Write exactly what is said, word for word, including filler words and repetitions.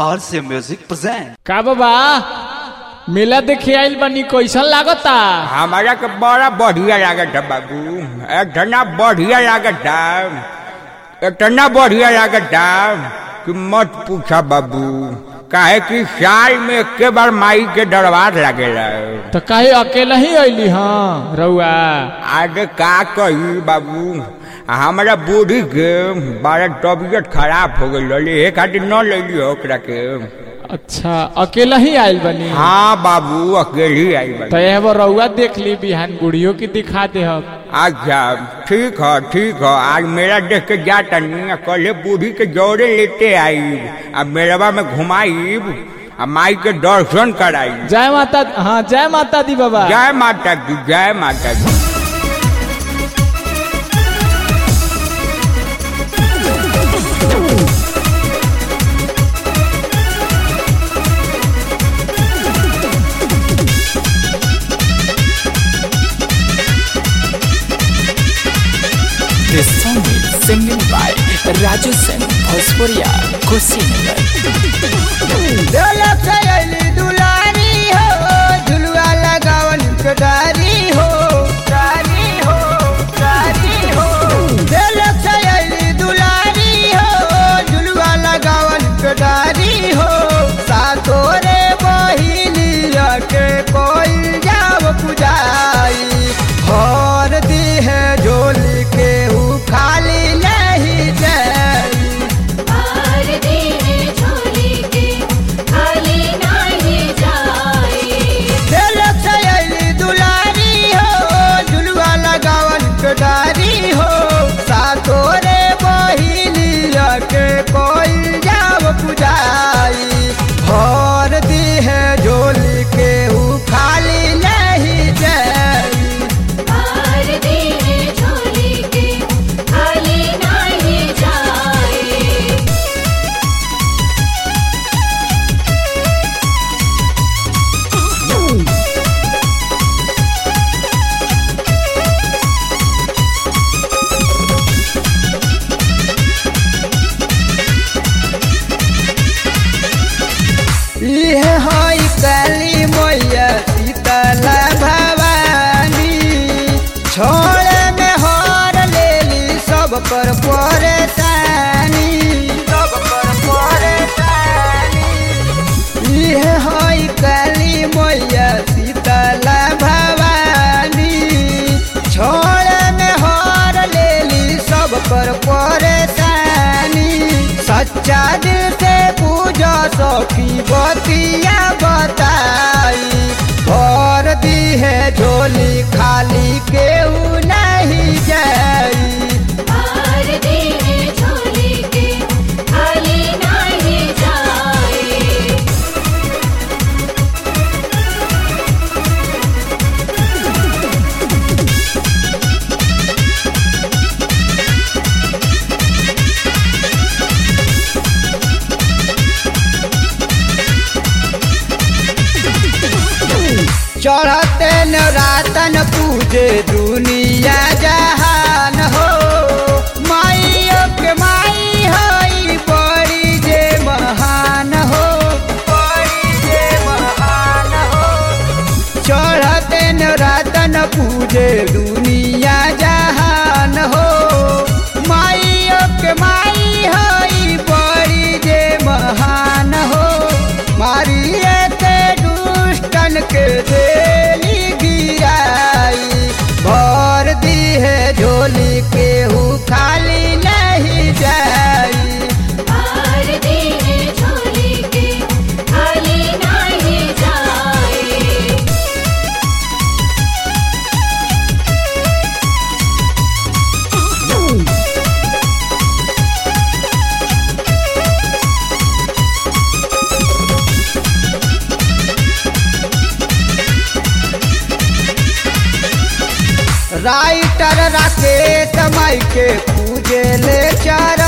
आर से music present. का बाबा मेला देखे आइल बनी, कैसन लागता? हमारा के बड़ा बढ़िया लागत है बाबू, इतना बढ़िया लागत है, इतना बढ़िया लागत है कि मत पूछा बाबू। काहे कि साल में एक बार माई के दरबार लगेला। तो काहे अकेला ही अइली? हाँ रउआ आज का कही बाबू, हमारा बूढ़ी के बड़ा तबीयत खराब हो गई, खातिर न लेली ओकरा के। अच्छा अकेला ही आइल बनी? हाँ बाबू अकेले ही आई बनी। तो एगो रउआ देख ली, बिहान बुढ़ियों की दिखा दे। अच्छा ठीक है ठीक है, आज मेरा देख के जाता नहीं, कल बूढ़ी के जोड़े लेते आई, अब मेरवा में घुमाई, अब माई के दर्शन कराई। जय माता। हाँ जय माता दी बाबा। जय माता दी, जय माता दी। This song is singing by Raju Sen, Bhojpuria, Kushinagar. ढोलक से अइली दुलारी हो, झुलुआ लगावन के डारी हो, डारी हो, डारी हो। ढोलक से अइली दुलारी हो, झुलुआ लगावन के डारी हो। सातोरे बहिनिया के कोई जाव पुजाई, भर दी है झोली के खाली नहीं जाई। भर दी है झोली के खाली नहीं जाई। ढोलक से अइली दुलारी हो, झुलुआ लगावन के डारी हो। सातोरे बहिनिया के कोई जाव पुजाई, भर दी है झोली के खाली नहीं जाई। भर दी है झोली के खाली नहीं जाई। इहे हई काली मैया शीतला भवानी, छोड़े में हर लेली सब पर परेशानी, सब पर परेशानी। इहे हई काली मैया शीतला भवानी, छोड़े में हर लेली सब पर परेशानी। सच्चा दिल से पूजा सखी बतिया बताई, भर दी है झोली खाली केहू नहीं जाई। भर दी है झोली के खाली नहीं जाई। चढ़ते नवरातन पूजे दुनिया जहान हो, माइयो के माई हई बड़ी जे महान हो, बड़ी जे महान हो। चढ़ते नवरातन पूजे दुनिया जहान हो, माइयो के माई हई बड़ी जे महान हो। मारिए के दुष्टन के देली गिराई, भर दी है झोली केहू खाली नहीं जाई। भर दी है झोली के खाली नहीं जाई। राइटर राकेश माई के पूजे ले चार